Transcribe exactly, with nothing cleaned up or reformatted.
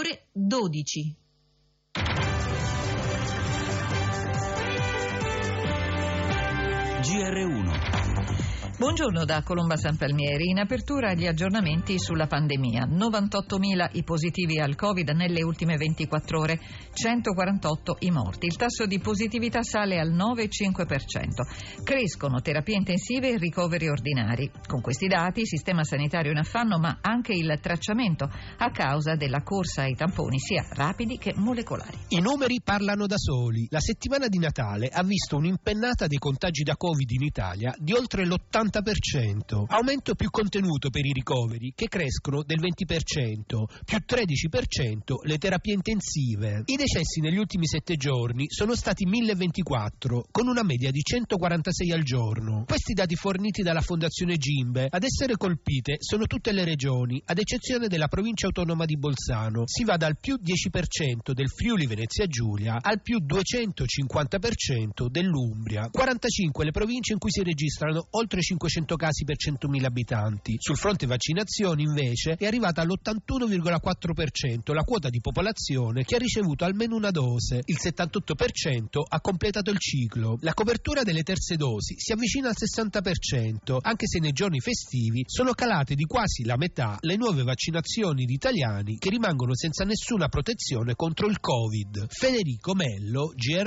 ore dodici. G R uno. Buongiorno da Colomba San Palmieri. In apertura gli aggiornamenti sulla pandemia. novantottomila i positivi al Covid nelle ultime ventiquattro ore, centoquarantotto i morti. Il tasso di positività sale al nove virgola cinque per cento. Crescono terapie intensive e ricoveri ordinari. Con questi dati il sistema sanitario è in affanno, ma anche il tracciamento a causa della corsa ai tamponi, sia rapidi che molecolari. I numeri parlano da soli. La settimana di Natale ha visto un'impennata dei contagi da Covid in Italia di oltre l'ottanta per cento. Aumento più contenuto per i ricoveri, che crescono del venti per cento, più tredici per cento le terapie intensive. I decessi negli ultimi sette giorni sono stati mille ventiquattro, con una media di centoquarantasei al giorno. Questi dati forniti dalla Fondazione Gimbe. Ad essere colpite sono tutte le regioni, ad eccezione della provincia autonoma di Bolzano. Si va dal più dieci per cento del Friuli Venezia Giulia al più duecentocinquanta per cento dell'Umbria. quarantacinque le province in cui si registrano oltre cinquecento casi per centomila abitanti. Sul fronte vaccinazioni, invece, è arrivata all'ottantuno virgola quattro per cento la quota di popolazione che ha ricevuto almeno una dose. Il settantotto per cento ha completato il ciclo. La copertura delle terze dosi si avvicina al sessanta per cento, anche se nei giorni festivi sono calate di quasi la metà le nuove vaccinazioni di italiani che rimangono senza nessuna protezione contro il Covid. Federico Mello, G R